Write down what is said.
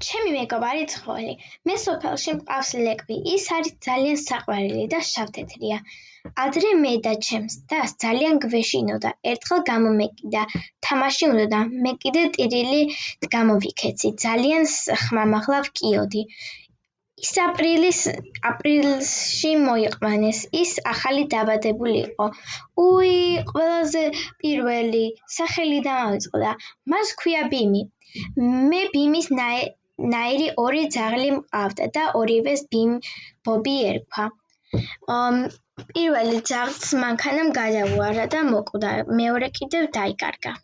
ჩემი მეგობარი ცხოველი. მე სოფელში მყავს ლეკვი. ის არის ძალიან საყვარელი და შავთეთრია. ადრე მე და ჩემს დას ძალიან გვეშინოდა. ერთხელ გამომეკიდა. თამაში უნდა და მე კიდე ტირილი გამოვიქეცი. ძალიან ხმამაღლა ვკიოდი. ის აპრილში მოიყვანეს. ის ახალი დაბადებული იყო. უი, ყველაზე პირველი სახელი დამავიწყდა. მას ჰქვია ბიმი. მე ბიმის ნაირი ორი ძაღლი მყავდა და ორივეს ბობი ერქვა. პირველი ძაღლს მანქანამ გადაუარა და მოკვდა. მეორე კიდევ დაიკარგა.